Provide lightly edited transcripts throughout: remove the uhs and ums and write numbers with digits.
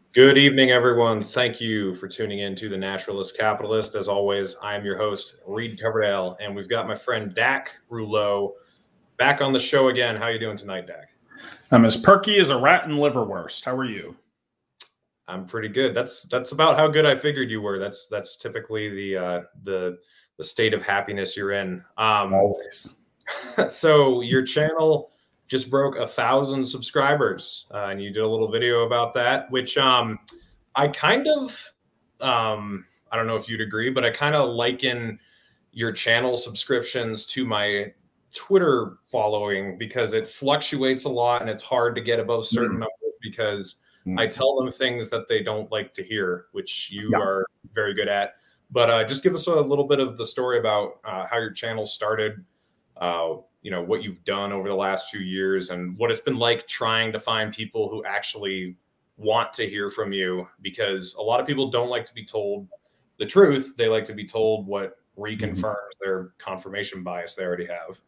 Good evening, everyone. Thank you for tuning in to The Naturalist Capitalist. As always, I am your host, Reed Coverdale, and we've got my friend Dak Rouleau back on the show again. How are you doing tonight, Dak? I'm as perky as a rat in liverwurst. How are you? I'm pretty good. That's about how good I figured you were. That's typically the state of happiness you're in. Always. So your channel just broke 1,000 subscribers, and you did a little video about that, which I kind of I don't know if you'd agree, but I kind of liken your channel subscriptions to my Twitter following because it fluctuates a lot and it's hard to get above certain numbers because I tell them things that they don't like to hear, which you are very good at. But just give us a little bit of the story about how your channel started, what you've done over the last few years and what it's been like trying to find people who actually want to hear from you, because a lot of people don't like to be told the truth. They like to be told what reconfirms their confirmation bias they already have.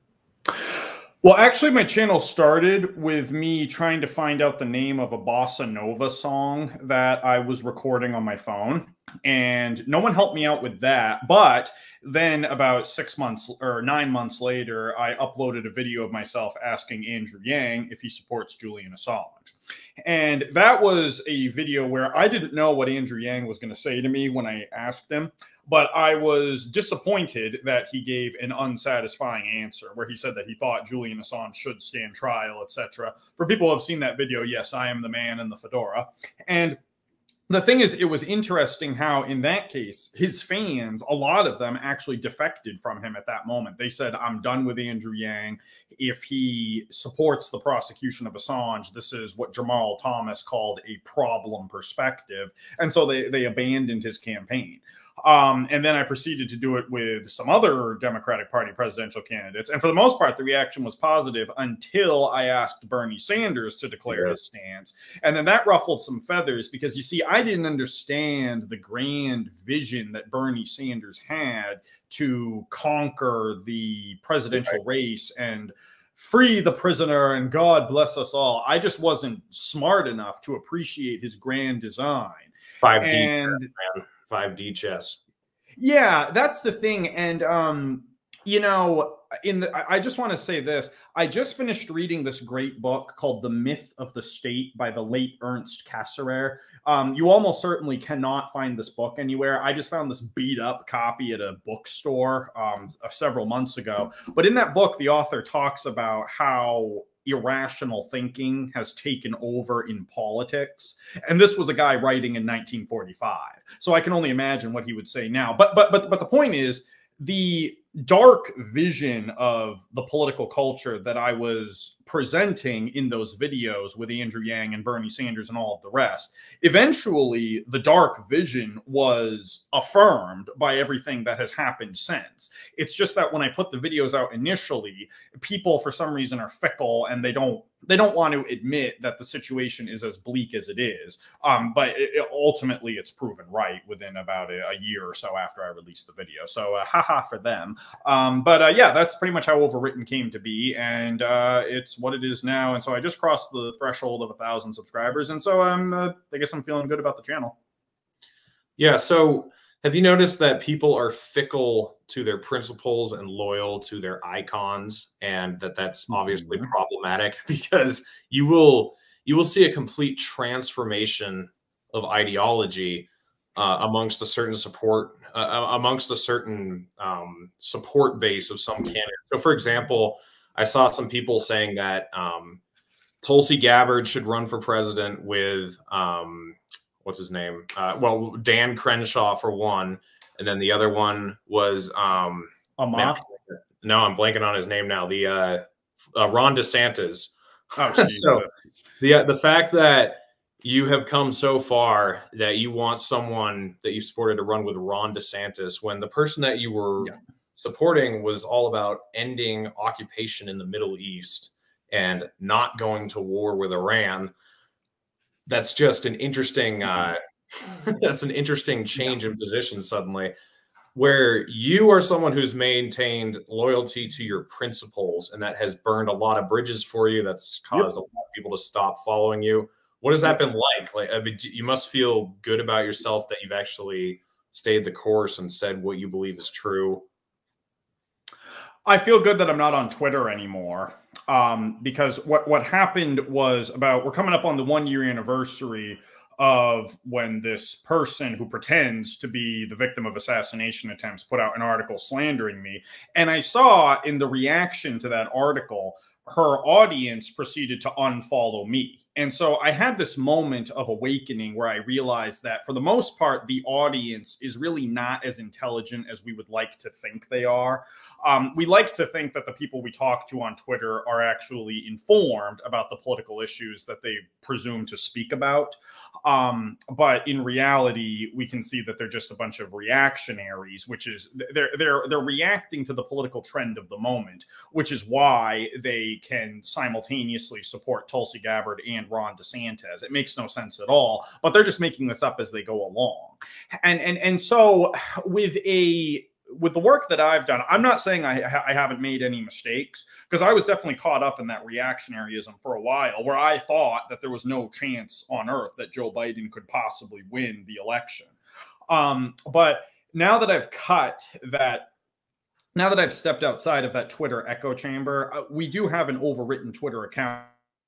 Well, actually, my channel started with me trying to find out the name of a bossa nova song that I was recording on my phone. And no one helped me out with that. But then about 6 months or 9 months later, I uploaded a video of myself asking Andrew Yang if he supports Julian Assange. And that was a video where I didn't know what Andrew Yang was going to say to me when I asked him. But I was disappointed that he gave an unsatisfying answer where he said that he thought Julian Assange should stand trial, etc. For people who have seen that video, yes, I am the man in the fedora. And the thing is, it was interesting how in that case, his fans, a lot of them actually defected from him at that moment. They said, I'm done with Andrew Yang. If he supports the prosecution of Assange, this is what Jamal Thomas called a problem perspective. And so they abandoned his campaign. And then I proceeded to do it with some other Democratic Party presidential candidates. And for the most part, the reaction was positive until I asked Bernie Sanders to declare his stance. And then that ruffled some feathers because, you see, I didn't understand the grand vision that Bernie Sanders had to conquer the presidential race and free the prisoner and God bless us all. I just wasn't smart enough to appreciate his grand design. 5D, 5D chess. Yeah, that's the thing. And, I just want to say this. I just finished reading this great book called The Myth of the State by the late Ernst Cassirer. You almost certainly cannot find this book anywhere. I just found this beat up copy at a bookstore several months ago. But in that book, the author talks about how irrational thinking has taken over in politics. And this was a guy writing in 1945. So I can only imagine what he would say now. But the point is, the dark vision of the political culture that I was presenting in those videos with Andrew Yang and Bernie Sanders and all of the rest, eventually the dark vision was affirmed by everything that has happened since. It's just that when I put the videos out initially, people for some reason are fickle and they don't want to admit that the situation is as bleak as it is. But ultimately it's proven right within about a year or so after I released the video. So haha for them. Yeah, that's pretty much how Overwritten came to be, and it's what it is now. And so I just crossed the threshold of 1,000 subscribers, and so I guess I'm feeling good about the channel. Yeah. So have you noticed that people are fickle to their principles and loyal to their icons, and that's obviously problematic because you will see a complete transformation of ideology amongst a certain support base of some candidates. So, for example, I saw some people saying that Tulsi Gabbard should run for president with what's his name? Dan Crenshaw for one, and then the other one was Ahmad. No, I'm blanking on his name now. The Ron DeSantis. Oh, so the fact that you have come so far that you want someone that you supported to run with Ron DeSantis when the person that you were supporting was all about ending occupation in the Middle East and not going to war with Iran. That's just an interesting that's an interesting change in position suddenly, where you are someone who's maintained loyalty to your principles, and that has burned a lot of bridges for you. That's caused a lot of people to stop following you. What has that been like? Like, I mean, you must feel good about yourself that you've actually stayed the course and said what you believe is true. I feel good that I'm not on Twitter anymore, because what happened was we're coming up on the 1 year anniversary of when this person who pretends to be the victim of assassination attempts put out an article slandering me. And I saw in the reaction to that article, her audience proceeded to unfollow me. And so I had this moment of awakening where I realized that for the most part, the audience is really not as intelligent as we would like to think they are. We like to think that the people we talk to on Twitter are actually informed about the political issues that they presume to speak about. But in reality, we can see that they're just a bunch of reactionaries, which is they're reacting to the political trend of the moment, which is why they can simultaneously support Tulsi Gabbard and Ron DeSantis. It makes no sense at all, but they're just making this up as they go along. And so with the work that I've done, I'm not saying I haven't made any mistakes, because I was definitely caught up in that reactionaryism for a while, where I thought that there was no chance on earth that Joe Biden could possibly win the election. But now that I've stepped outside of that Twitter echo chamber, we do have an overwritten Twitter account,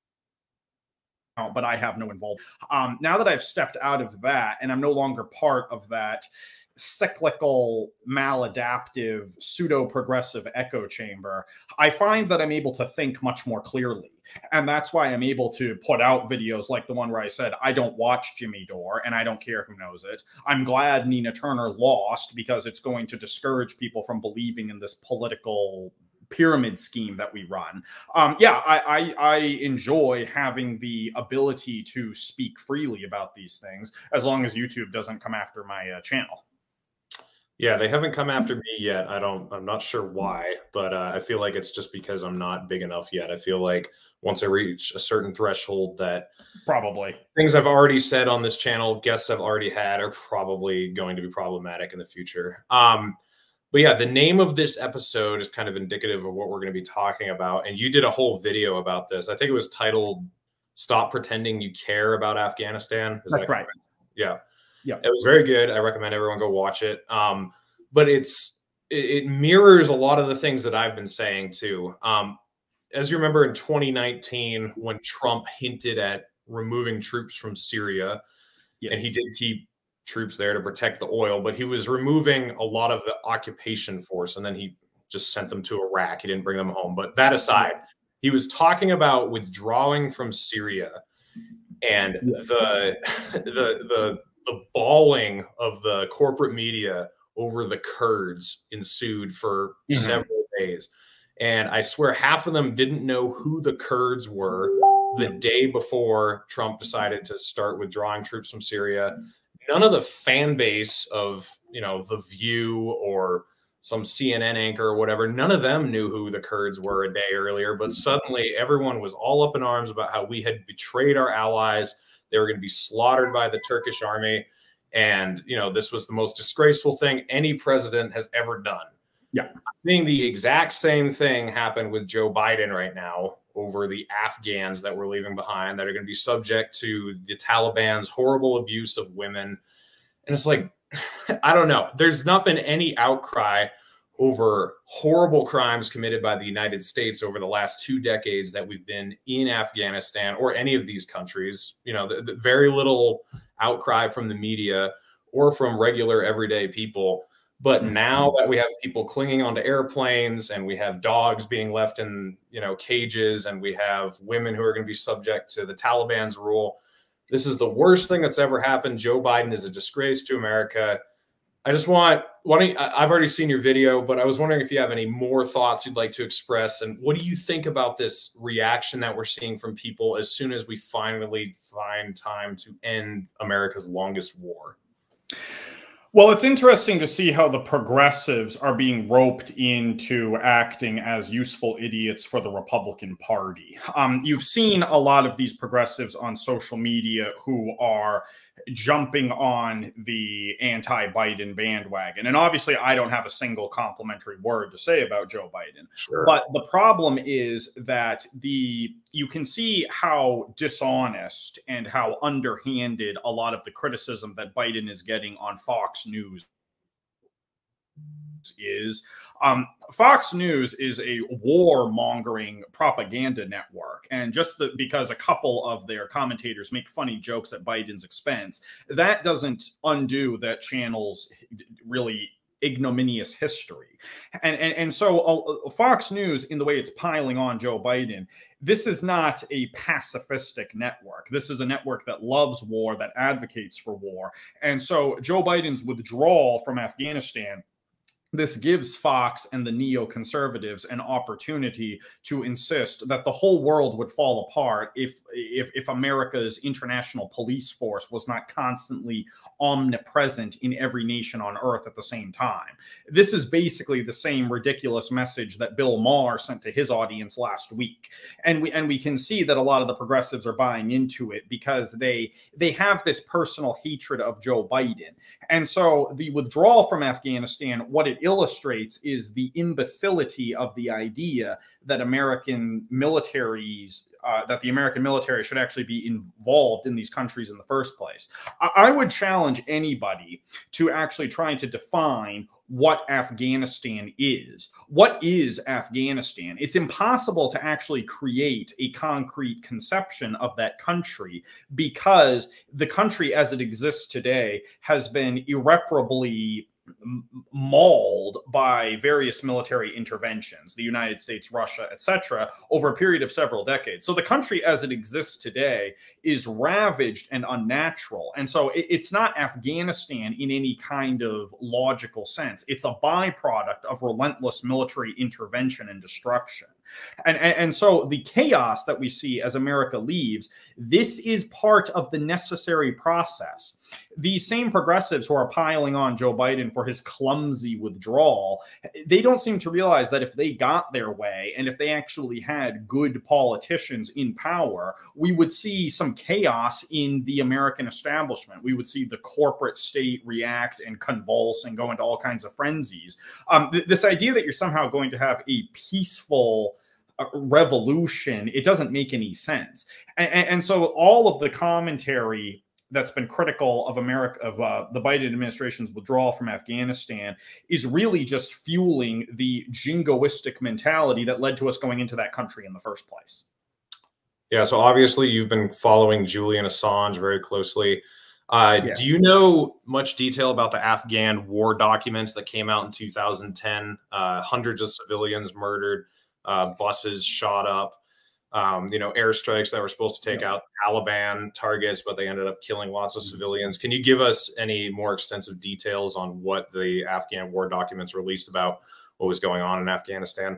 but I have no involvement. Now that I've stepped out of that and I'm no longer part of that cyclical, maladaptive, pseudo-progressive echo chamber, I find that I'm able to think much more clearly. And that's why I'm able to put out videos like the one where I said, I don't watch Jimmy Dore and I don't care who knows it. I'm glad Nina Turner lost because it's going to discourage people from believing in this political pyramid scheme that we run. I enjoy having the ability to speak freely about these things, as long as YouTube doesn't come after my channel. Yeah, they haven't come after me yet. I'm not sure why, but I feel like it's just because I'm not big enough yet. I feel like once I reach a certain threshold, that probably things I've already said on this channel, guests I've already had, are probably going to be problematic in the future. But yeah, the name of this episode is kind of indicative of what we're going to be talking about. And you did a whole video about this. I think it was titled "Stop Pretending You Care About Afghanistan." Is That's that right? Yeah. Yeah, it was very good. I recommend everyone go watch it. But it mirrors a lot of the things that I've been saying too. As you remember in 2019, when Trump hinted at removing troops from Syria, yes, and he did keep troops there to protect the oil, but he was removing a lot of the occupation force, and then he just sent them to Iraq. He didn't bring them home. But that aside, he was talking about withdrawing from Syria, and the bawling of the corporate media over the Kurds ensued for several days. And I swear half of them didn't know who the Kurds were the day before Trump decided to start withdrawing troops from Syria. None of the fan base of, The View or some CNN anchor or whatever, none of them knew who the Kurds were a day earlier. But suddenly everyone was all up in arms about how we had betrayed our allies. They were going to be slaughtered by the Turkish army. And, this was the most disgraceful thing any president has ever done. Yeah. I'm seeing the exact same thing happen with Joe Biden right now over the Afghans that we're leaving behind, that are going to be subject to the Taliban's horrible abuse of women. And it's like, I don't know. There's not been any outcry over horrible crimes committed by the United States over the last 2 decades that we've been in Afghanistan or any of these countries. The very little outcry from the media or from regular everyday people. But now that we have people clinging onto airplanes, and we have dogs being left in, cages, and we have women who are going to be subject to the Taliban's rule, this is the worst thing that's ever happened. Joe Biden is a disgrace to America. I just I've already seen your video, but I was wondering if you have any more thoughts you'd like to express. And what do you think about this reaction that we're seeing from people as soon as we finally find time to end America's longest war? Well, it's interesting to see how the progressives are being roped into acting as useful idiots for the Republican Party. You've seen a lot of these progressives on social media who are jumping on the anti-Biden bandwagon. And obviously, I don't have a single complimentary word to say about Joe Biden. Sure. But the problem is that you can see how dishonest and how underhanded a lot of the criticism that Biden is getting on Fox News is. Fox News is a warmongering propaganda network. And just because a couple of their commentators make funny jokes at Biden's expense, that doesn't undo that channel's really ignominious history. And so Fox News, in the way it's piling on Joe Biden, this is not a pacifistic network. This is a network that loves war, that advocates for war. And so Joe Biden's withdrawal from Afghanistan, this gives Fox and the neoconservatives an opportunity to insist that the whole world would fall apart if America's international police force was not constantly omnipresent in every nation on earth at the same time. This is basically the same ridiculous message that Bill Maher sent to his audience last week. And we can see that a lot of the progressives are buying into it because they have this personal hatred of Joe Biden. And so the withdrawal from Afghanistan, what it illustrates is the imbecility of the idea that American militaries, that the American military should actually be involved in these countries in the first place. I would challenge anybody to actually trying to define what Afghanistan is. What is Afghanistan? It's impossible to actually create a concrete conception of that country because the country as it exists today has been irreparably mauled by various military interventions, the United States, Russia, etc., over a period of several decades. So the country as it exists today is ravaged and unnatural. And so it's not Afghanistan in any kind of logical sense. It's a byproduct of relentless military intervention and destruction. And so the chaos that we see as America leaves, this is part of the necessary process. These same progressives who are piling on Joe Biden for his clumsy withdrawal, they don't seem to realize that if they got their way and if they actually had good politicians in power, we would see some chaos in the American establishment. We would see the corporate state react and convulse and go into all kinds of frenzies. This idea that you're somehow going to have a peaceful revolution, it doesn't make any sense. And so all of the commentary that's been critical of America, of the Biden administration's withdrawal from Afghanistan, is really just fueling the jingoistic mentality that led to us going into that country in the first place. Yeah, so obviously you've been following Julian Assange very closely. Do you know much detail about the Afghan war documents that came out in 2010? Hundreds of civilians murdered, buses shot up, airstrikes that were supposed to take out Taliban targets, but they ended up killing lots of civilians. Can you give us any more extensive details on what the Afghan war documents released about what was going on in Afghanistan?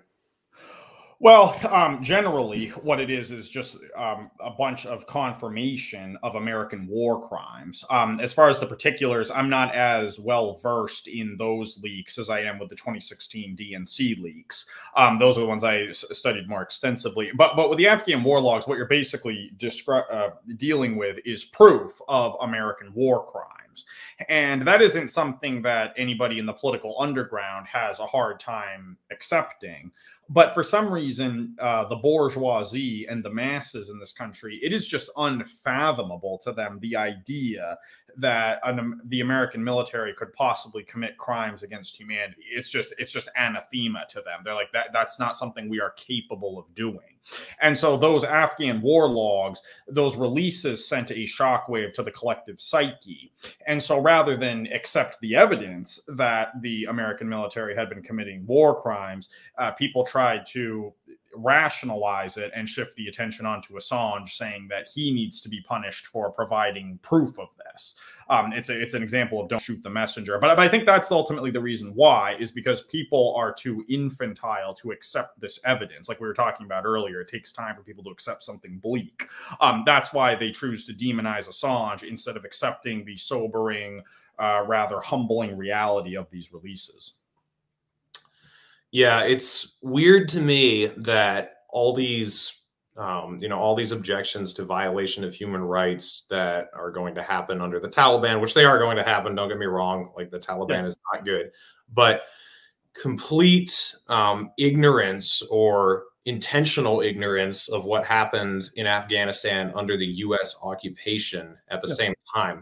Well, generally, what it is just a bunch of confirmation of American war crimes. As far as the particulars, I'm not as well versed in those leaks as I am with the 2016 DNC leaks. Those are the ones I studied more extensively. But with the Afghan war logs, what you're basically dealing with is proof of American war crimes. And that isn't something that anybody in the political underground has a hard time accepting. But for some reason, the bourgeoisie and the masses in this country, it is just unfathomable to them, the idea that the American military could possibly commit crimes against humanity. It's just anathema to them. They're like, that's not something we are capable of doing. And so those Afghan war logs, those releases sent a shockwave to the collective psyche. And so rather than accept the evidence that the American military had been committing war crimes, people tried to rationalize it and shift the attention onto Assange, saying that he needs to be punished for providing proof of this. this. It's an example of don't shoot the messenger. But I think that's ultimately the reason why, is because people are too infantile to accept this evidence. Like we were talking about earlier, it takes time for people to accept something bleak. That's why they choose to demonize Assange instead of accepting the sobering, rather humbling reality of these releases. Yeah, it's weird to me that all these all these objections to violation of human rights that are going to happen under the Taliban, which they are going to happen, don't get me wrong, like the Taliban is not good, but complete ignorance or intentional ignorance of what happened in Afghanistan under the U.S. occupation at the same time.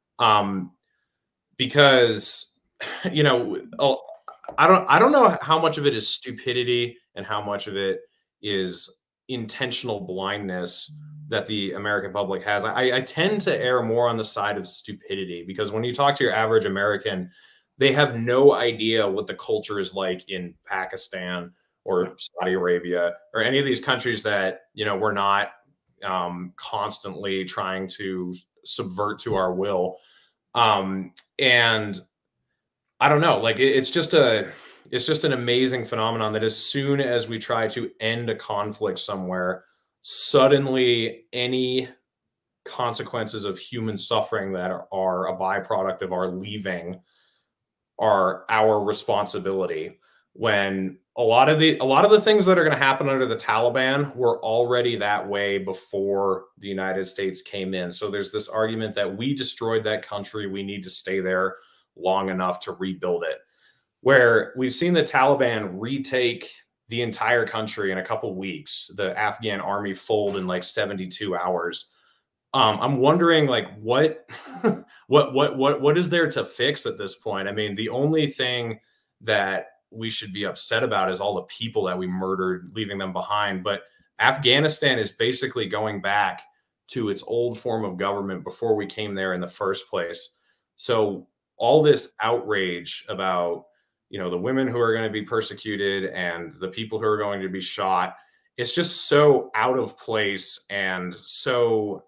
Because, I don't know how much of it is stupidity and how much of it is intentional blindness that the American public has. I tend to err more on the side of stupidity, because when you talk to your average American, they have no idea what the culture is like in Pakistan or Saudi Arabia or any of these countries that, we're not constantly trying to subvert to our will. And I don't know, like it's just an amazing phenomenon that as soon as we try to end a conflict somewhere, suddenly any consequences of human suffering that are a byproduct of our leaving are our responsibility, when a lot of the things that are going to happen under the Taliban were already that way before the United States came in. So there's this argument that we destroyed that country, we need to stay there long enough to rebuild it, where we've seen the Taliban retake the entire country in a couple weeks, the Afghan army fold in like 72 hours. I'm wondering, like, what is there to fix at this point? I mean, the only thing that we should be upset about is all the people that we murdered, leaving them behind. But Afghanistan is basically going back to its old form of government before we came there in the first place. So all this outrage about, the women who are going to be persecuted and the people who are going to be shot, it's just so out of place and so,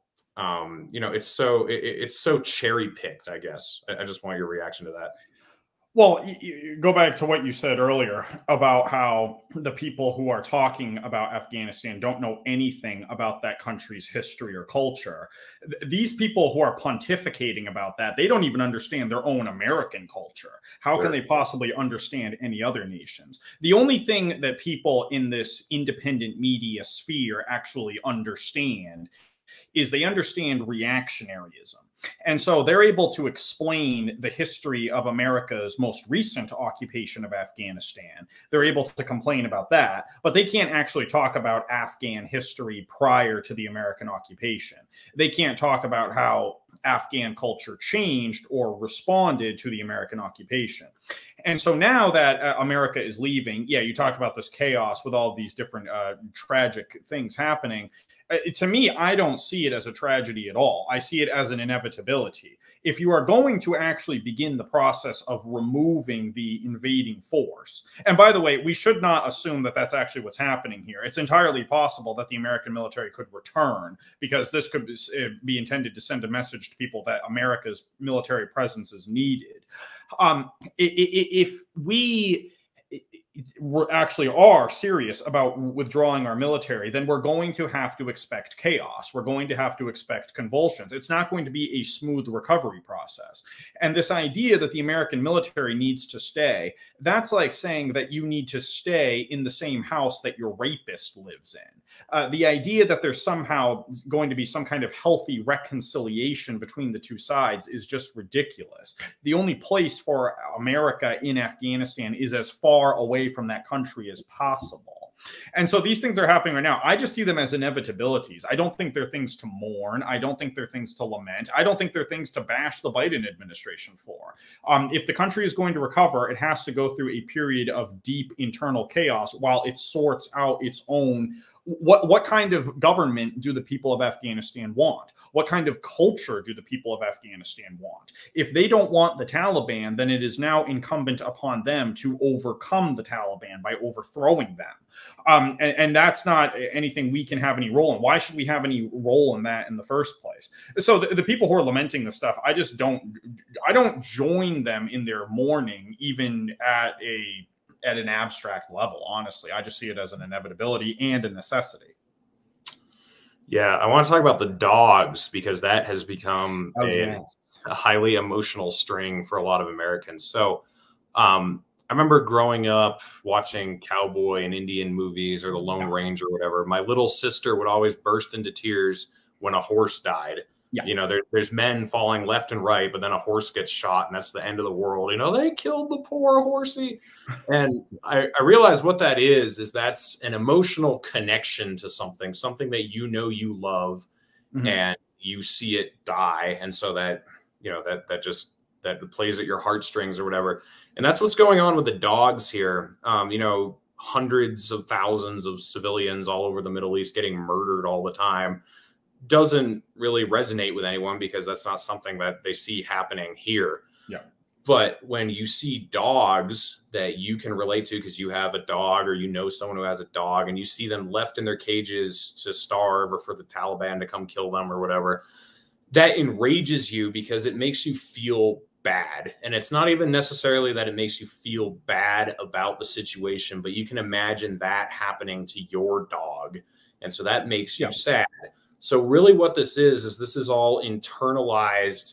it's so cherry picked, I guess. I just want your reaction to that. Well, you go back to what you said earlier about how the people who are talking about Afghanistan don't know anything about that country's history or culture. These people who are pontificating about that, they don't even understand their own American culture. How can they possibly understand any other nations? The only thing that people in this independent media sphere actually understand is they understand reactionaryism. And so they're able to explain the history of America's most recent occupation of Afghanistan. They're able to complain about that, but they can't actually talk about Afghan history prior to the American occupation. They can't talk about how Afghan culture changed or responded to the American occupation. And so now that America is leaving, you talk about this chaos with all these different tragic things happening. To me, I don't see it as a tragedy at all. I see it as an inevitability. If you are going to actually begin the process of removing the invading force, and by the way, we should not assume that that's actually what's happening here. It's entirely possible that the American military could return, because this could be intended to send a message to people that America's military presence is needed. If we actually are serious about withdrawing our military, then we're going to have to expect chaos. We're going to have to expect convulsions. It's not going to be a smooth recovery process. And this idea that the American military needs to stay, that's like saying that you need to stay in the same house that your rapist lives in. The idea that there's somehow going to be some kind of healthy reconciliation between the two sides is just ridiculous. The only place for America in Afghanistan is as far away from that country as possible. And so these things are happening right now. I just see them as inevitabilities. I don't think they're things to mourn. I don't think they're things to lament. I don't think they're things to bash the Biden administration for. If the country is going to recover, it has to go through a period of deep internal chaos while it sorts out its own what kind of government do the people of Afghanistan want? What kind of culture do the people of Afghanistan want? If they don't want the Taliban, then it is now incumbent upon them to overcome the Taliban by overthrowing them. And that's not anything we can have any role in. Why should we have any role in that in the first place? So the people who are lamenting this stuff, I don't join them in their mourning, even at an abstract level. Honestly, I just see it as an inevitability and a necessity. Yeah, I want to talk about the dogs, because that has become a highly emotional string for a lot of Americans. So I remember growing up watching cowboy and Indian movies, or the Lone Ranger or whatever. My little sister would always burst into tears when a horse died. Yeah. You know, there's men falling left and right, but then a horse gets shot and that's the end of the world. You know, they killed the poor horsey. And I realized what that is that's an emotional connection to something that you know you love, and you see it die. And so that, you know, that plays at your heartstrings or whatever. And that's what's going on with the dogs here. You know, hundreds of thousands of civilians all over the Middle East getting murdered all the time doesn't really resonate with anyone, because that's not something that they see happening here. Yeah. But when you see dogs that you can relate to because you have a dog, or you know someone who has a dog, and you see them left in their cages to starve, or for the Taliban to come kill them or whatever, that enrages you because it makes you feel bad. And it's not even necessarily that it makes you feel bad about the situation, but you can imagine that happening to your dog. And so that makes you sad. So really what this is all internalized.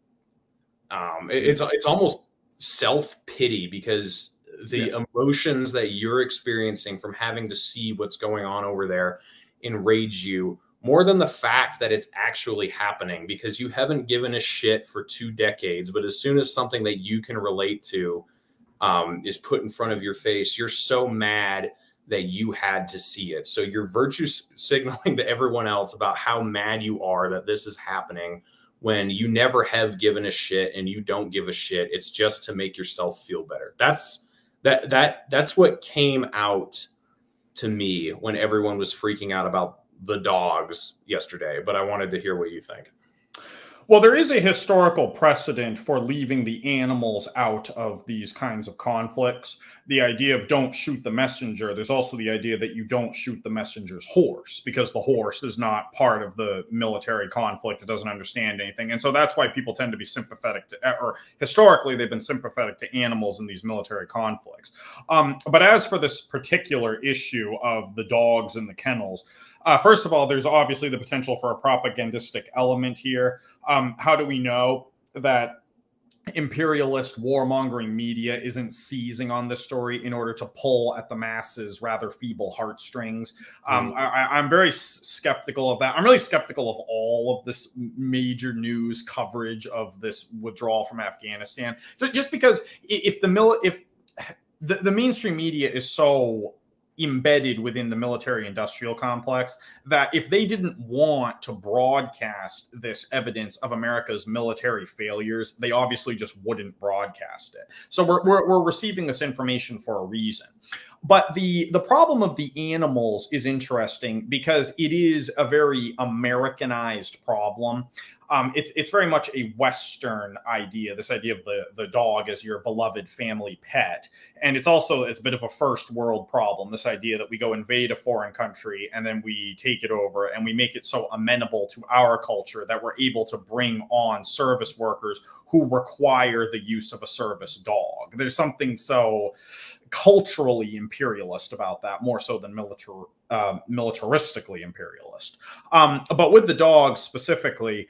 It's almost self-pity, because the emotions that you're experiencing from having to see what's going on over there enrage you more than the fact that it's actually happening, because you haven't given a shit for 2 decades. But as soon as something that you can relate to is put in front of your face, you're so mad that you had to see it. So you're virtue signaling to everyone else about how mad you are that this is happening, when you never have given a shit, and you don't give a shit. It's just to make yourself feel better. That's what came out to me when everyone was freaking out about the dogs yesterday. But I wanted to hear what you think. Well, there is a historical precedent for leaving the animals out of these kinds of conflicts. The idea of don't shoot the messenger. There's also the idea that you don't shoot the messenger's horse, because the horse is not part of the military conflict. It doesn't understand anything. And so that's why people tend to be sympathetic to, or historically, they've been sympathetic to animals in these military conflicts. But as for this particular issue of the dogs in the kennels, first of all, there's obviously the potential for a propagandistic element here. How do we know that imperialist warmongering media isn't seizing on this story in order to pull at the masses' rather feeble heartstrings? I'm very skeptical of that. I'm really skeptical of all of this major news coverage of this withdrawal from Afghanistan. So just because if the mainstream media is so embedded within the military-industrial complex, that if they didn't want to broadcast this evidence of America's military failures, they obviously just wouldn't broadcast it. So we're receiving this information for a reason. But the problem of the animals is interesting, because it is a very Americanized problem. It's very much a Western idea, this idea of the dog as your beloved family pet. And it's a bit of a first world problem, this idea that we go invade a foreign country and then we take it over and we make it so amenable to our culture that we're able to bring on service workers who require the use of a service dog. There's something so culturally imperialist about that, more so than militaristically imperialist. But with the dogs specifically,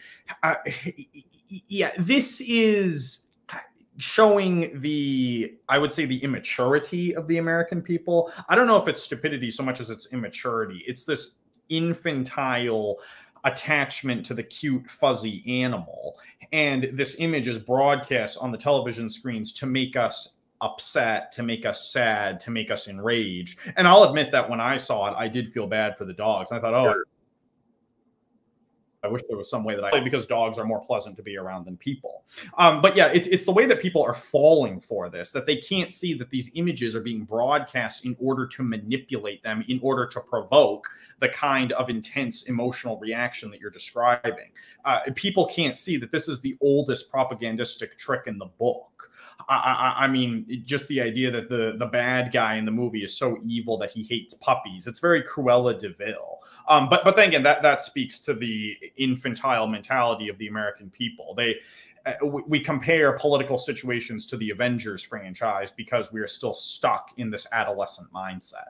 this is showing I would say the immaturity of the American people. I don't know if it's stupidity so much as it's immaturity. It's this infantile attachment to the cute, fuzzy animal. And this image is broadcast on the television screens to make us upset, to make us sad, to make us enraged. And I'll admit that when I saw it, I did feel bad for the dogs. I thought, oh, I wish there was some way that because dogs are more pleasant to be around than people. But yeah, it's the way that people are falling for this, that they can't see that these images are being broadcast in order to manipulate them, in order to provoke the kind of intense emotional reaction that you're describing. People can't see that this is the oldest propagandistic trick in the book. I mean, just the idea that the bad guy in the movie is so evil that he hates puppies. It's very Cruella de Vil. But then again, that speaks to the infantile mentality of the American people. We compare political situations to the Avengers franchise because we are still stuck in this adolescent mindset.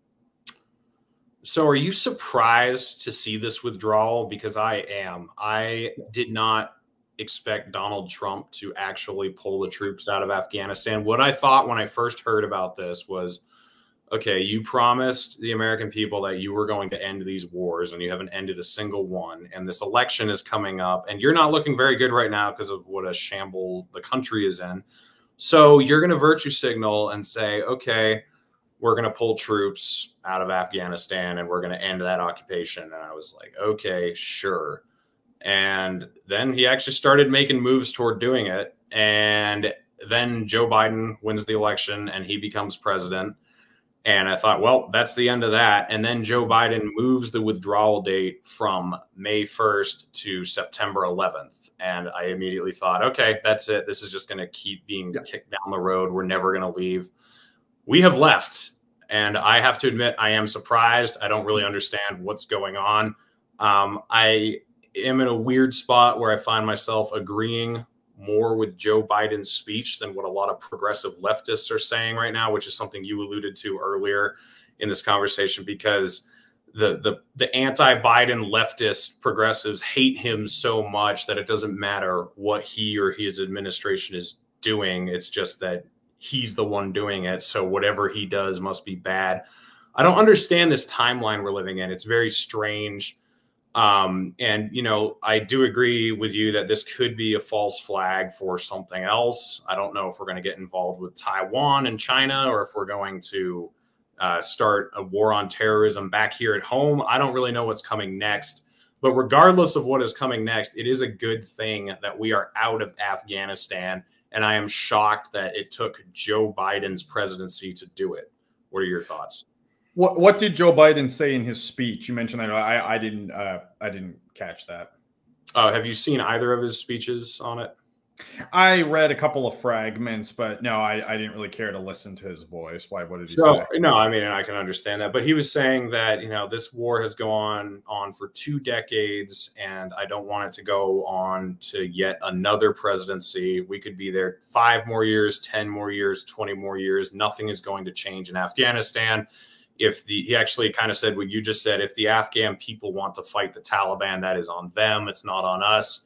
So are you surprised to see this withdrawal? Because I am. I did not expect Donald Trump to actually pull the troops out of Afghanistan. What I thought when I first heard about this was, okay, you promised the American people that you were going to end these wars, and you haven't ended a single one. And this election is coming up, and you're not looking very good right now because of what a shambles the country is in. So you're going to virtue signal and say, okay, we're going to pull troops out of Afghanistan and we're going to end that occupation. And I was like, okay, sure. And then he actually started making moves toward doing it. And then Joe Biden wins the election and he becomes president. And I thought, well, that's the end of that. And then Joe Biden moves the withdrawal date from May 1st to September 11th. And I immediately thought, okay, that's it. This is just going to keep being kicked down the road. We're never going to leave. We have left. And I have to admit, I am surprised. I don't really understand what's going on. I am in a weird spot where I find myself agreeing more with Joe Biden's speech than what a lot of progressive leftists are saying right now, which is something you alluded to earlier in this conversation, because the anti-Biden leftist progressives hate him so much that it doesn't matter what he or his administration is doing. It's just that he's the one doing it. So whatever he does must be bad. I don't understand this timeline we're living in. It's very strange. And, you know, I do agree with you that this could be a false flag for something else. I don't know if we're going to get involved with Taiwan and China, or if we're going to start a war on terrorism back here at home. I don't really know what's coming next. But regardless of what is coming next, it is a good thing that we are out of Afghanistan. And I am shocked that it took Joe Biden's presidency to do it. What are your thoughts? What did Joe Biden say in his speech? You mentioned that. I didn't catch that. Have you seen either of his speeches on it? I read a couple of fragments, but no, I didn't really care to listen to his voice. What did he say? No, I mean, I can understand that, but he was saying that, you know, this war has gone on for 2 decades, and I don't want it to go on to yet another presidency. We could be there 5 more years, 10 more years, 20 more years. Nothing is going to change in Afghanistan. He actually kind of said what you just said, if the Afghan people want to fight the Taliban, that is on them. It's not on us.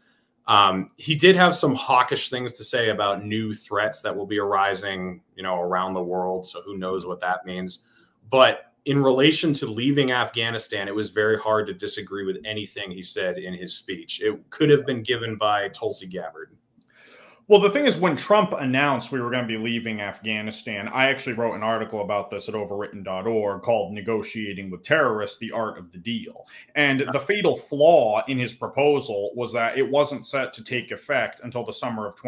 He did have some hawkish things to say about new threats that will be arising, you know, around the world. So who knows what that means. But in relation to leaving Afghanistan, it was very hard to disagree with anything he said in his speech. It could have been given by Tulsi Gabbard. Well, the thing is, when Trump announced we were going to be leaving Afghanistan, I actually wrote an article about this at overwritten.org called Negotiating with Terrorists, The Art of the Deal. And the fatal flaw in his proposal was that it wasn't set to take effect until the summer of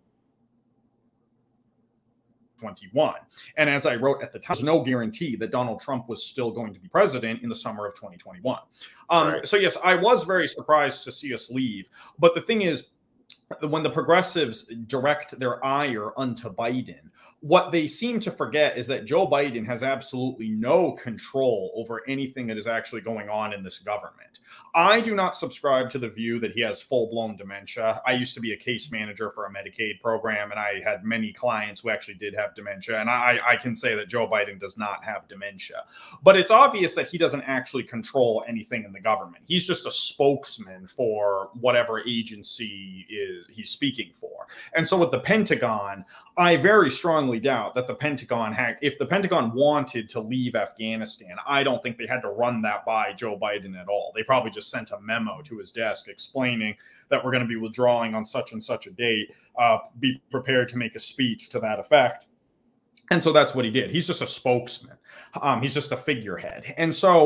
2021. And as I wrote at the time, there's no guarantee that Donald Trump was still going to be president in the summer of 2021. Right. So yes, I was very surprised to see us leave. But the thing is, when the progressives direct their ire unto Biden, what they seem to forget is that Joe Biden has absolutely no control over anything that is actually going on in this government. I do not subscribe to the view that he has full-blown dementia. I used to be a case manager for a Medicaid program, and I had many clients who actually did have dementia, and I can say that Joe Biden does not have dementia. But it's obvious that he doesn't actually control anything in the government. He's just a spokesman for whatever agency he's speaking for. And so with the Pentagon, I very strongly doubt that the Pentagon if the Pentagon wanted to leave Afghanistan, I don't think they had to run that by Joe Biden at all. They probably just sent a memo to his desk explaining that we're going to be withdrawing on such and such a date. Be prepared to make a speech to that effect. And so that's what he did. He's just a spokesman. He's just a figurehead. And so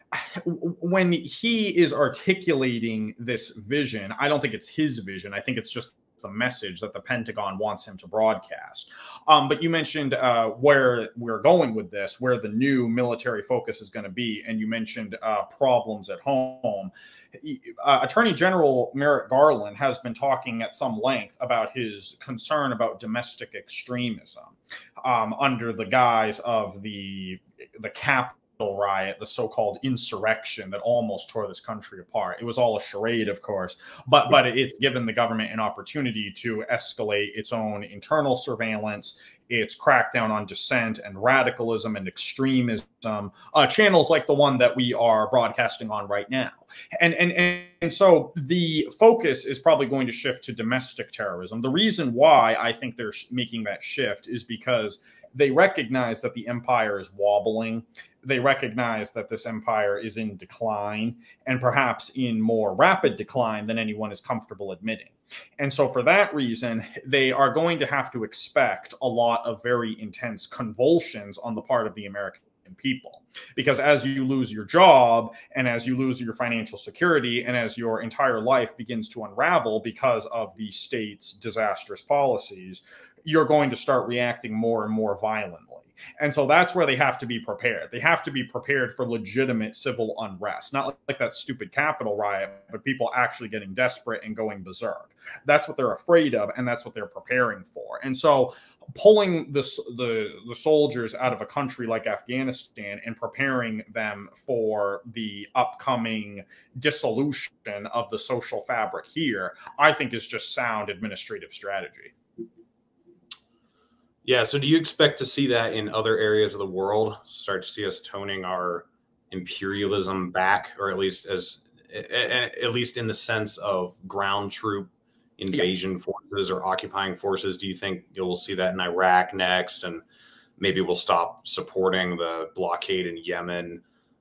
when he is articulating this vision, I don't think it's his vision. I think it's just the message that the Pentagon wants him to broadcast. But you mentioned where we're going with this, where the new military focus is going to be, and you mentioned problems at home. Attorney General Merrick Garland has been talking at some length about his concern about domestic extremism under the guise of the Capitol riot, the so-called insurrection that almost tore this country apart. It was all a charade, of course, but it's given the government an opportunity to escalate its own internal surveillance, its crackdown on dissent and radicalism and extremism, channels like the one that we are broadcasting on right now. And so the focus is probably going to shift to domestic terrorism. The reason why I think they're making that shift is because they recognize that the empire is wobbling. They recognize that this empire is in decline, and perhaps in more rapid decline than anyone is comfortable admitting. And so for that reason, they are going to have to expect a lot of very intense convulsions on the part of the American people. Because as you lose your job, and as you lose your financial security, and as your entire life begins to unravel because of the state's disastrous policies, you're going to start reacting more and more violently. And so that's where they have to be prepared. They have to be prepared for legitimate civil unrest, not like that stupid Capitol riot, but people actually getting desperate and going berserk. That's what they're afraid of, and that's what they're preparing for. And so pulling the soldiers out of a country like Afghanistan and preparing them for the upcoming dissolution of the social fabric here, I think is just sound administrative strategy. Yeah, so do you expect to see that in other areas of the world, start to see us toning our imperialism back, or at least in the sense of ground troop invasion forces or occupying forces? Do you think you'll see that in Iraq next, and maybe we'll stop supporting the blockade in Yemen?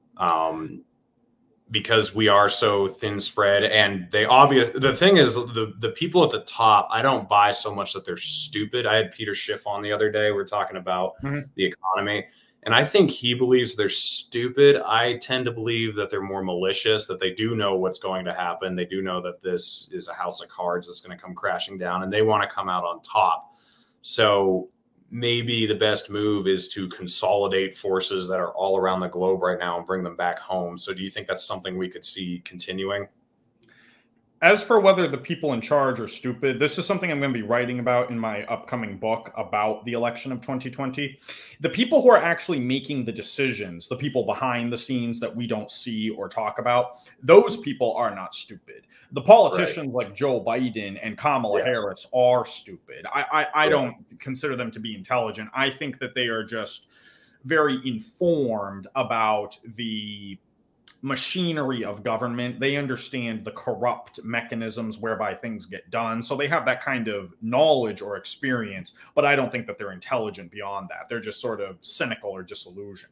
Because we are so thin spread, and the thing is, the people at the top, I don't buy so much that they're stupid. I had Peter Schiff on the other day. We were talking about the economy, and I think he believes they're stupid. I tend to believe that they're more malicious, that they do know what's going to happen. They do know that this is a house of cards that's going to come crashing down, and they want to come out on top. So maybe the best move is to consolidate forces that are all around the globe right now and bring them back home. So do you think that's something we could see continuing? As for whether the people in charge are stupid, this is something I'm going to be writing about in my upcoming book about the election of 2020. The people who are actually making the decisions, the people behind the scenes that we don't see or talk about, those people are not stupid. The politicians like Joe Biden and Kamala Harris are stupid. I don't consider them to be intelligent. I think that they are just very informed about the machinery of government. They understand the corrupt mechanisms whereby things get done. So they have that kind of knowledge or experience, but I don't think that they're intelligent beyond that. They're just sort of cynical or disillusioned.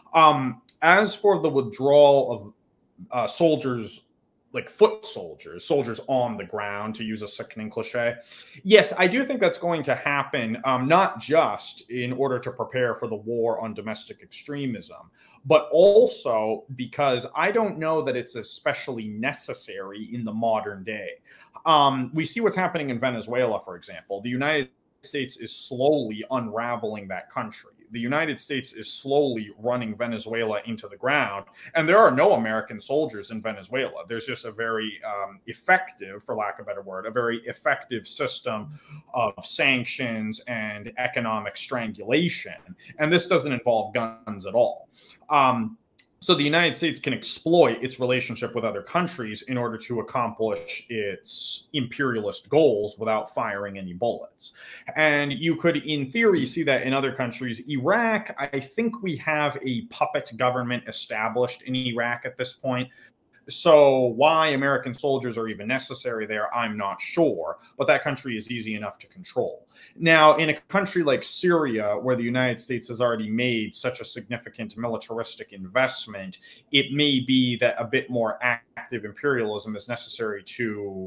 As for the withdrawal of soldiers, like foot soldiers, soldiers on the ground, to use a sickening cliche. Yes, I do think that's going to happen, not just in order to prepare for the war on domestic extremism, but also because I don't know that it's especially necessary in the modern day. We see what's happening in Venezuela, for example. The United States is slowly unraveling that country. The United States is slowly running Venezuela into the ground, and there are no American soldiers in Venezuela. There's just a very effective, for lack of a better word, a very effective system of sanctions and economic strangulation, and this doesn't involve guns at all. So the United States can exploit its relationship with other countries in order to accomplish its imperialist goals without firing any bullets. And you could, in theory, see that in other countries. Iraq, I think we have a puppet government established in Iraq at this point. So why American soldiers are even necessary there, I'm not sure, but that country is easy enough to control. Now, in a country like Syria, where the United States has already made such a significant militaristic investment, it may be that a bit more active imperialism is necessary to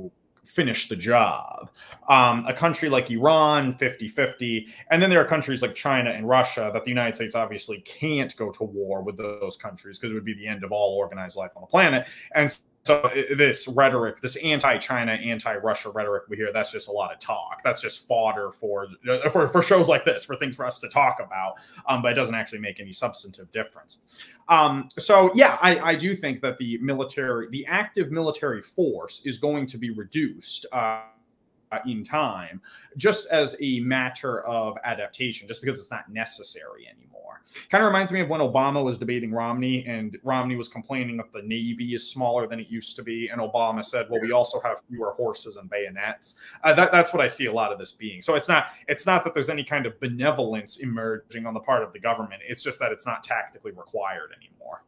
finish the job. A country like Iran, 50-50. And then there are countries like China and Russia that the United States obviously can't go to war with those countries because it would be the end of all organized life on the planet. And so this rhetoric, this anti-China, anti-Russia rhetoric we hear, that's just a lot of talk. That's just fodder for shows like this, for things for us to talk about, but it doesn't actually make any substantive difference. So yeah, I do think that the active military force is going to be reduced in time, just as a matter of adaptation, just because it's not necessary anymore. Kind of reminds me of when Obama was debating Romney, and Romney was complaining that the Navy is smaller than it used to be, and Obama said, well, we also have fewer horses and bayonets. That's what I see a lot of this being. So it's not that there's any kind of benevolence emerging on the part of the government. It's just that it's not tactically required anymore.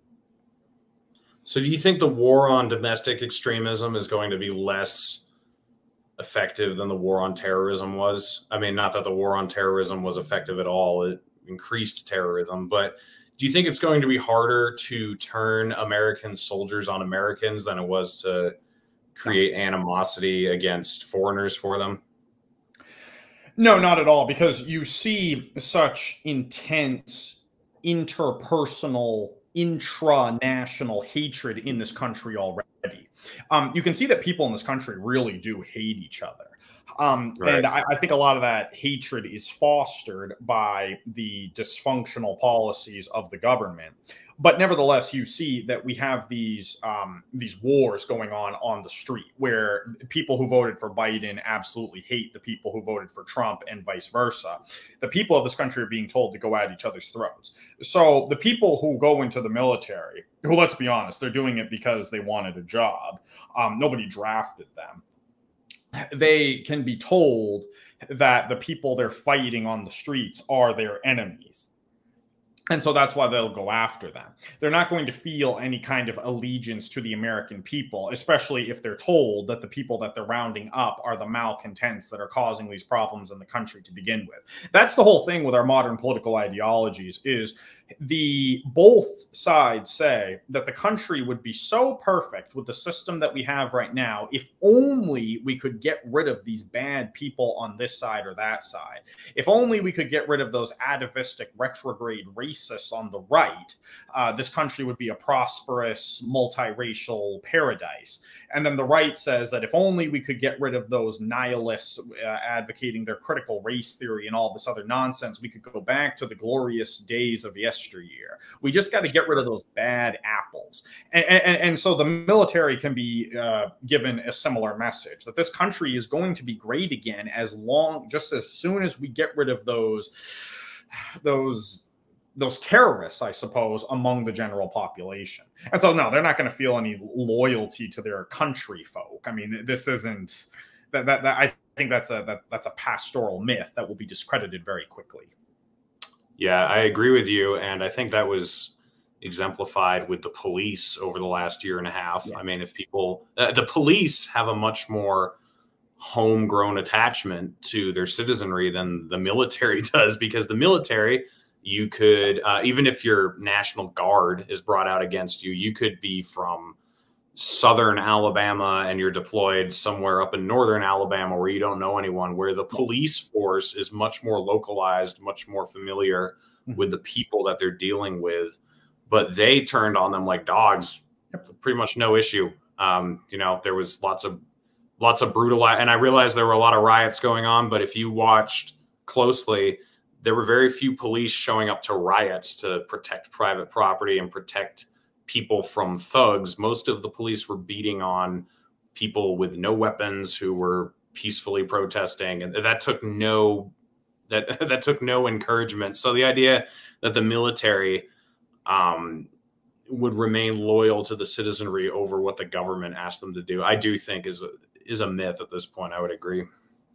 So do you think the war on domestic extremism is going to be less effective than the war on terrorism was? I mean, not that the war on terrorism was effective at all. It increased terrorism, but do you think it's going to be harder to turn American soldiers on Americans than it was to create animosity against foreigners for them? No, not at all, because you see such intense interpersonal, intra-national hatred in this country already. You can see that people in this country really do hate each other. Right. And I think a lot of that hatred is fostered by the dysfunctional policies of the government. But nevertheless, you see that we have these wars going on the street, where people who voted for Biden absolutely hate the people who voted for Trump, and vice versa. The people of this country are being told to go at each other's throats. So the people who go into the military, who, let's be honest, they're doing it because they wanted a job. Nobody drafted them. They can be told that the people they're fighting on the streets are their enemies. And so that's why they'll go after them. They're not going to feel any kind of allegiance to the American people, especially if they're told that the people that they're rounding up are the malcontents that are causing these problems in the country to begin with. That's the whole thing with our modern political ideologies, is both sides say that the country would be so perfect with the system that we have right now if only we could get rid of these bad people on this side or that side. If only we could get rid of those atavistic, retrograde racists on the right, this country would be a prosperous, multiracial paradise. And then the right says that if only we could get rid of those nihilists advocating their critical race theory and all this other nonsense, we could go back to the glorious days of yesteryear. We just got to get rid of those bad apples. And so the military can be given a similar message, that this country is going to be great again just as soon as we get rid of those terrorists, I suppose, among the general population. And so, no, they're not going to feel any loyalty to their country folk. I mean, this isn't that. I think that's a pastoral myth that will be discredited very quickly. Yeah, I agree with you, and I think that was exemplified with the police over the last year and a half. Yeah. I mean, if people, the police have a much more homegrown attachment to their citizenry than the military does, because the military, you could, even if your National Guard is brought out against you, you could be from Southern Alabama and you're deployed somewhere up in Northern Alabama where you don't know anyone, where the police force is much more localized, much more familiar with the people that they're dealing with. But they turned on them like dogs, pretty much no issue. You know, there was lots of brutal, and I realized there were a lot of riots going on, but if you watched closely, there were very few police showing up to riots to protect private property and protect people from thugs. Most of the police were beating on people with no weapons who were peacefully protesting, and that took no encouragement. So the idea that the military would remain loyal to the citizenry over what the government asked them to do, I do think is a myth at this point. I would agree.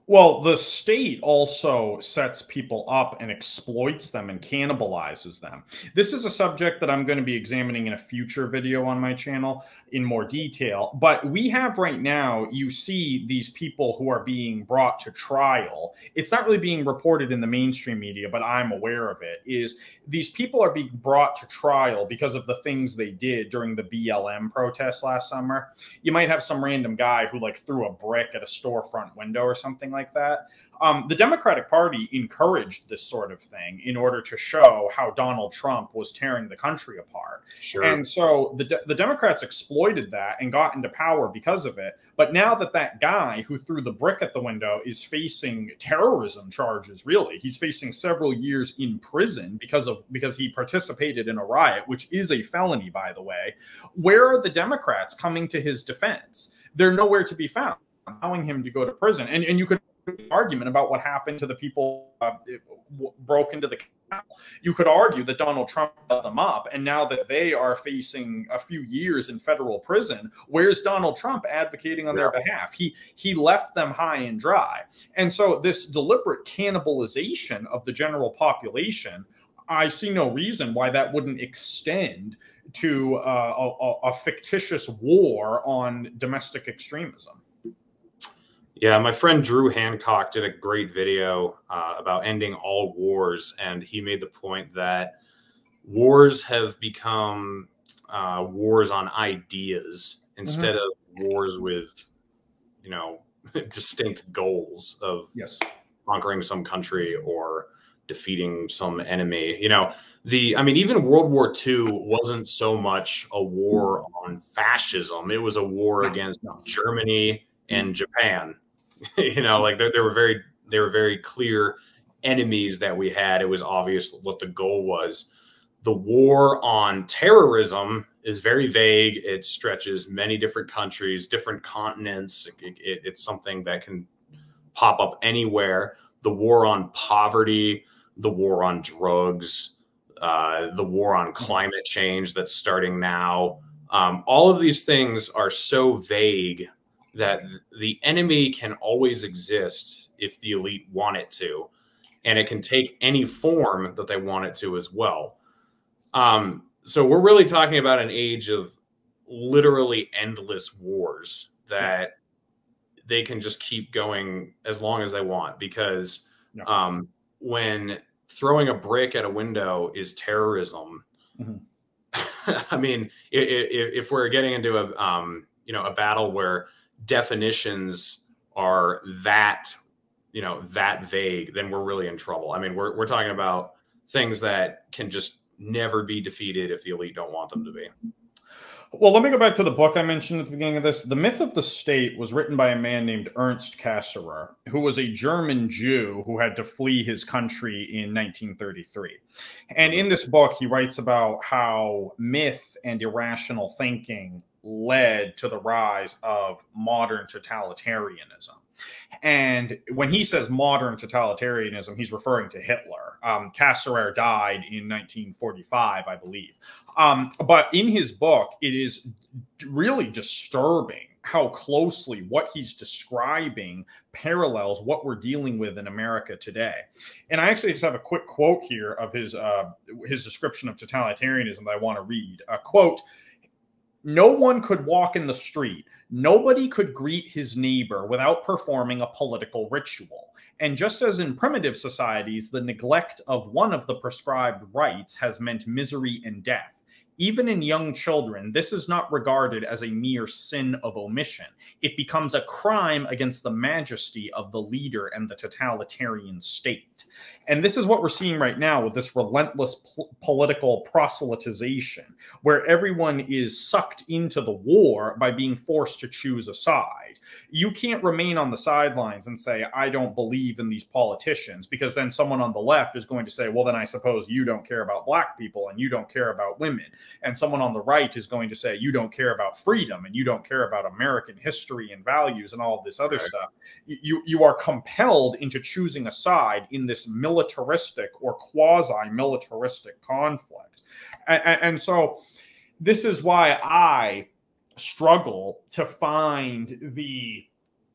Well, the state also sets people up and exploits them and cannibalizes them. This is a subject that I'm going to be examining in a future video on my channel in more detail. But we have right now, you see these people who are being brought to trial. It's not really being reported in the mainstream media, but I'm aware of it, is these people are being brought to trial because of the things they did during the BLM protests last summer. You might have some random guy who like threw a brick at a storefront window or something like that. The Democratic Party encouraged this sort of thing in order to show how Donald Trump was tearing the country apart. Sure. And so the Democrats exploited that and got into power because of it. But now that that guy who threw the brick at the window is facing terrorism charges, really, he's facing several years in prison because he participated in a riot, which is a felony, by the way. Where are the Democrats coming to his defense? They're nowhere to be found, allowing him to go to prison. And you could argument about what happened to the people broke into the Capitol. You could argue that Donald Trump let them up, and now that they are facing a few years in federal prison, where's Donald Trump advocating on their behalf? He left them high and dry. And so this deliberate cannibalization of the general population, I see no reason why that wouldn't extend to a fictitious war on domestic extremism. Yeah, my friend Drew Hancock did a great video about ending all wars, and he made the point that wars have become wars on ideas instead of wars with, you know, distinct goals of conquering some country or defeating some enemy. You know, I mean, even World War II wasn't so much a war on fascism. It was a war against Germany and Japan. You know, like they were very clear enemies that we had. It was obvious what the goal was. The war on terrorism is very vague. It stretches many different countries, different continents. It's something that can pop up anywhere. The war on poverty, the war on drugs, the war on climate change that's starting now. All of these things are so vague that the enemy can always exist if the elite want it to, and it can take any form that they want it to as well. So we're really talking about an age of literally endless wars that they can just keep going as long as they want, because when throwing a brick at a window is terrorism, I mean, if we're getting into a battle where definitions are that vague, then we're really in trouble. I mean, we're talking about things that can just never be defeated if the elite don't want them to be. Well, let me go back to the book I mentioned at the beginning of this. The Myth of the State was written by a man named Ernst Cassirer, who was a German Jew who had to flee his country in 1933. And in this book, he writes about how myth and irrational thinking led to the rise of modern totalitarianism. And when he says modern totalitarianism, he's referring to Hitler. Cassirer died in 1945, I believe. But in his book, it is really disturbing how closely what he's describing parallels what we're dealing with in America today. And I actually just have a quick quote here of his description of totalitarianism that I want to read. A quote: "No one could walk in the street. Nobody could greet his neighbor without performing a political ritual. And just as in primitive societies, the neglect of one of the prescribed rites has meant misery and death. Even in young children, this is not regarded as a mere sin of omission. It becomes a crime against the majesty of the leader and the totalitarian state." And this is what we're seeing right now with this relentless political proselytization, where everyone is sucked into the war by being forced to choose a side. You can't remain on the sidelines and say, I don't believe in these politicians, because then someone on the left is going to say, well, then I suppose you don't care about black people and you don't care about women. And someone on the right is going to say, you don't care about freedom and you don't care about American history and values and all of this other stuff. You are compelled into choosing a side in this militaristic or quasi-militaristic conflict. And so this is why I struggle to find the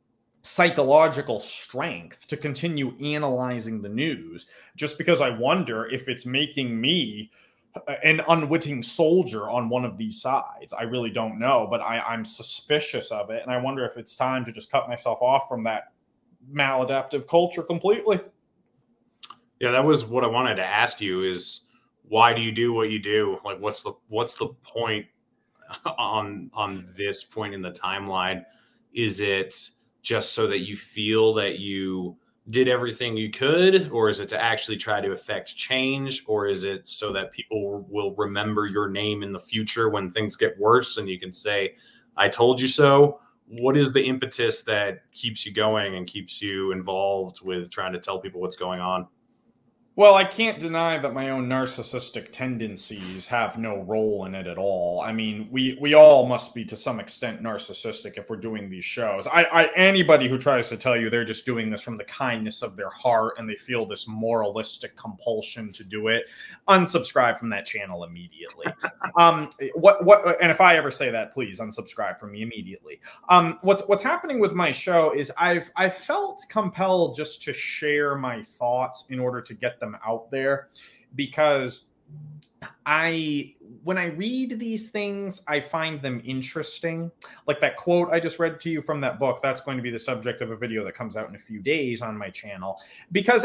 psychological strength to continue analyzing the news, just because I wonder if it's making me an unwitting soldier on one of these sides. I really don't know, but I'm suspicious of it. And I wonder if it's time to just cut myself off from that maladaptive culture completely. Yeah, that was what I wanted to ask you is why do you do what you do? Like, what's the point on this point in the timeline? Is it just so that you feel that you did everything you could, or is it to actually try to affect change, or is it so that people will remember your name in the future when things get worse and you can say, I told you so? What is the impetus that keeps you going and keeps you involved with trying to tell people what's going on? Well, I can't deny that my own narcissistic tendencies have no role in it at all. I mean, we all must be to some extent narcissistic if we're doing these shows. Anybody who tries to tell you they're just doing this from the kindness of their heart and they feel this moralistic compulsion to do it, unsubscribe from that channel immediately. And if I ever say that, please unsubscribe from me immediately. What's happening with my show is I've felt compelled just to share my thoughts in order to get them out there, because when I read these things, I find them interesting. Like that quote I just read to you from that book, that's going to be the subject of a video that comes out in a few days on my channel, because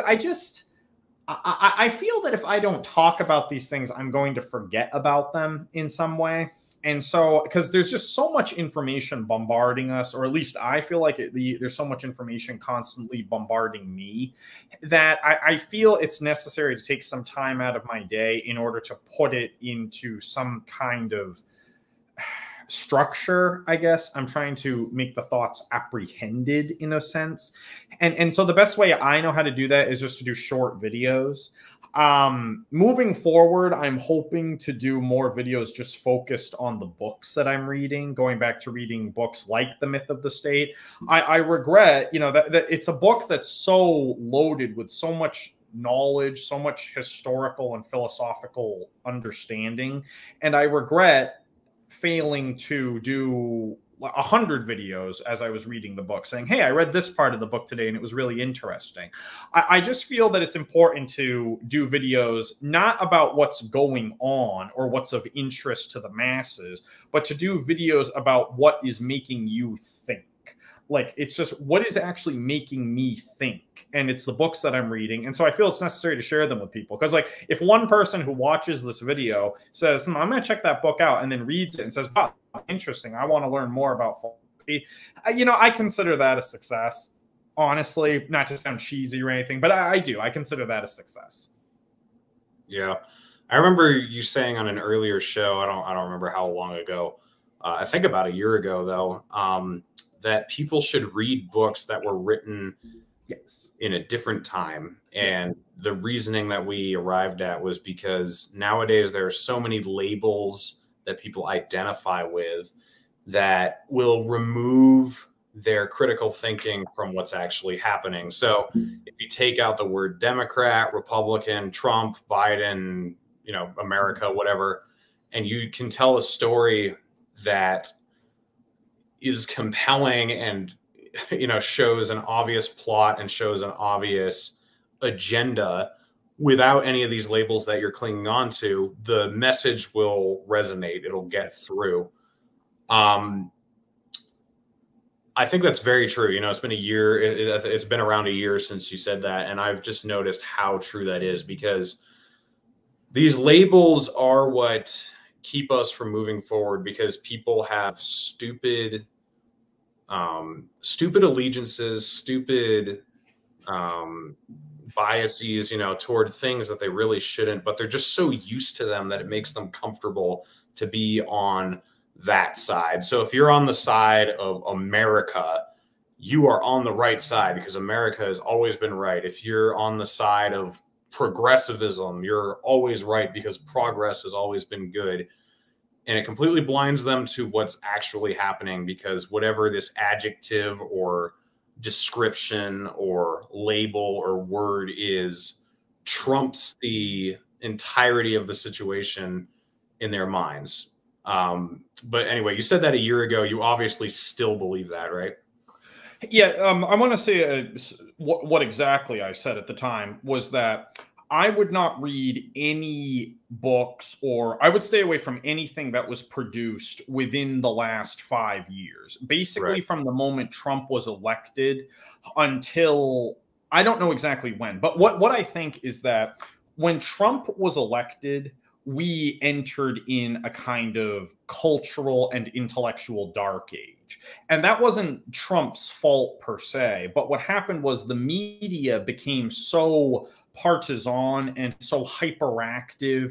I feel that if I don't talk about these things, I'm going to forget about them in some way. And so, because there's just so much information bombarding us, or at least I feel like there's so much information constantly bombarding me, that I feel it's necessary to take some time out of my day in order to put it into some kind of structure, I guess. I'm trying to make the thoughts apprehended in a sense. And so the best way I know how to do that is just to do short videos. Moving forward, I'm hoping to do more videos just focused on the books that I'm reading, going back to reading books like The Myth of the State. I regret, that it's a book that's so loaded with so much knowledge, so much historical and philosophical understanding. And I regret failing to do 100 videos as I was reading the book saying, hey, I read this part of the book today and it was really interesting. I just feel that it's important to do videos not about what's going on or what's of interest to the masses, but to do videos about what is making you think. Like, it's just what is actually making me think. And it's the books that I'm reading. And so I feel it's necessary to share them with people. Because, like, if one person who watches this video says, I'm going to check that book out, and then reads it and says, wow, interesting, I want to learn more about philosophy, I consider that a success. Honestly, not to sound cheesy or anything, but I do. I consider that a success. Yeah. I remember you saying on an earlier show, I don't remember how long ago, I think about a year ago, though, that people should read books that were written in a different time. And the reasoning that we arrived at was because nowadays there are so many labels that people identify with that will remove their critical thinking from what's actually happening. So if you take out the word Democrat, Republican, Trump, Biden, America, whatever, and you can tell a story that is compelling and shows an obvious plot and shows an obvious agenda without any of these labels that you're clinging on to, the message will resonate. It'll get through. I think that's very true. It's been a year. It's been around a year since you said that. And I've just noticed how true that is, because these labels are what keep us from moving forward, because people have stupid allegiances, stupid biases, toward things that they really shouldn't, but they're just so used to them that it makes them comfortable to be on that side. So if you're on the side of America, you are on the right side because America has always been right. If you're on the side of progressivism, you're always right because progress has always been good. And it completely blinds them to what's actually happening, because whatever this adjective or description or label or word is trumps the entirety of the situation in their minds. But anyway, you said that a year ago. You obviously still believe that, right? Yeah, I want to say what exactly I said at the time was that I would not read any books, or I would stay away from anything that was produced within the last 5 years. Basically, Right. from the moment Trump was elected until I don't know exactly when, but what I think is that when Trump was elected, we entered in a kind of cultural and intellectual dark age. And that wasn't Trump's fault per se, but what happened was the media became so partisan and so hyperactive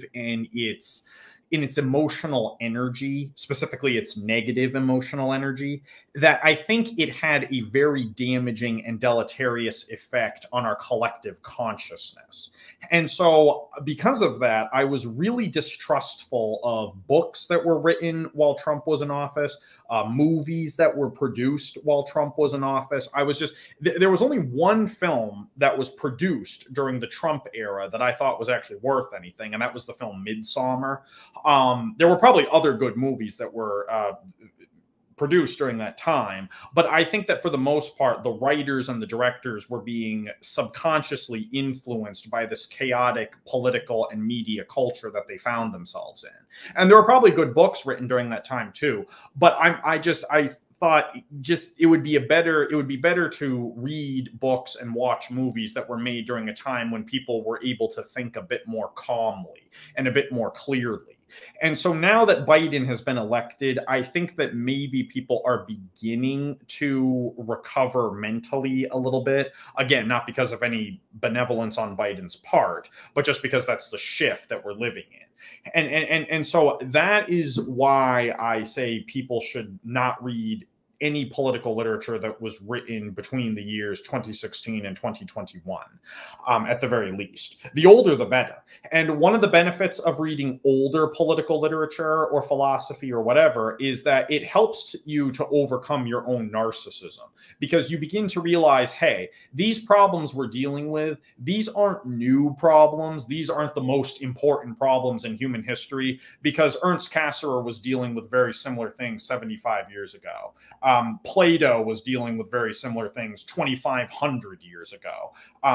in its emotional energy, specifically its negative emotional energy, that I think it had a very damaging and deleterious effect on our collective consciousness. And so, because of that, I was really distrustful of books that were written while Trump was in office, movies that were produced while Trump was in office. I was just, there was only one film that was produced during the Trump era that I thought was actually worth anything, and that was the film Midsommar. There were probably other good movies that were produced during that time. But I think that for the most part, the writers and the directors were being subconsciously influenced by this chaotic political and media culture that they found themselves in. And there were probably good books written during that time too. But I thought just it would be better to read books and watch movies that were made during a time when people were able to think a bit more calmly and a bit more clearly. And so now that Biden has been elected, I think that maybe people are beginning to recover mentally a little bit. Again, not because of any benevolence on Biden's part, but just because that's the shift that we're living in. And so that is why I say people should not read any political literature that was written between the years 2016 and 2021, at the very least. The older, the better. And one of the benefits of reading older political literature or philosophy or whatever is that it helps you to overcome your own narcissism, because you begin to realize, hey, these problems we're dealing with, these aren't new problems. These aren't the most important problems in human history, because Ernst Cassirer was dealing with very similar things 75 years ago. Plato was dealing with very similar things 2,500 years ago.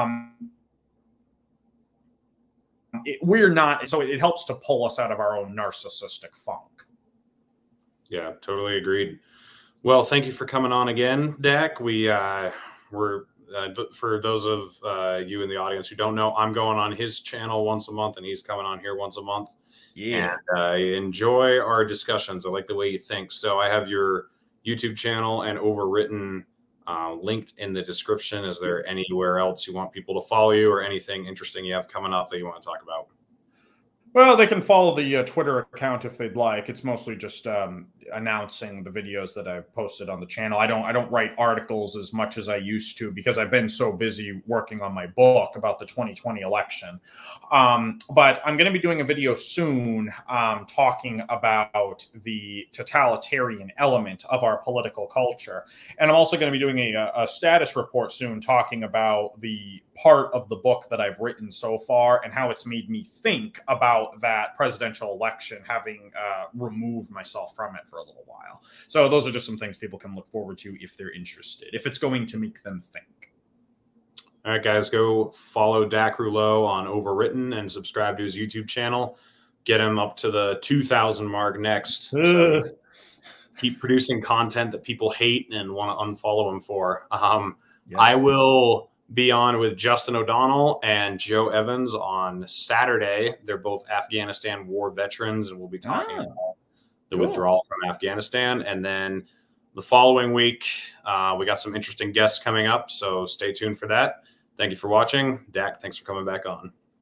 We're not, so it helps to pull us out of our own narcissistic funk. Yeah, totally agreed. Well, thank you for coming on again, Dak. We're for those of you in the audience who don't know, I'm going on his channel once a month, and he's coming on here once a month. Yeah. And I enjoy our discussions. I like the way you think. So I have your YouTube channel and Overwritten linked in the description. Is there anywhere else you want people to follow you, or anything interesting you have coming up that you want to talk about? Well, they can follow the Twitter account if they'd like. It's mostly just announcing the videos that I've posted on the channel. I don't write articles as much as I used to, because I've been so busy working on my book about the 2020 election. But I'm going to be doing a video soon talking about the totalitarian element of our political culture. And I'm also going to be doing a status report soon talking about the part of the book that I've written so far and how it's made me think about that presidential election, having removed myself from it for a little while. So those are just some things people can look forward to if they're interested, if it's going to make them think. All right, guys, go follow Dak Rouleau on Overwritten and subscribe to his YouTube channel. Get him up to the 2,000 mark next. So keep producing content that people hate and want to unfollow him for. Yes. I will be on with Justin O'Donnell and Joe Evans on Saturday. They're both Afghanistan war veterans, and we'll be talking about the withdrawal from Afghanistan. And then the following week, we got some interesting guests coming up, so stay tuned for that. Thank you for watching. Dak, thanks for coming back on.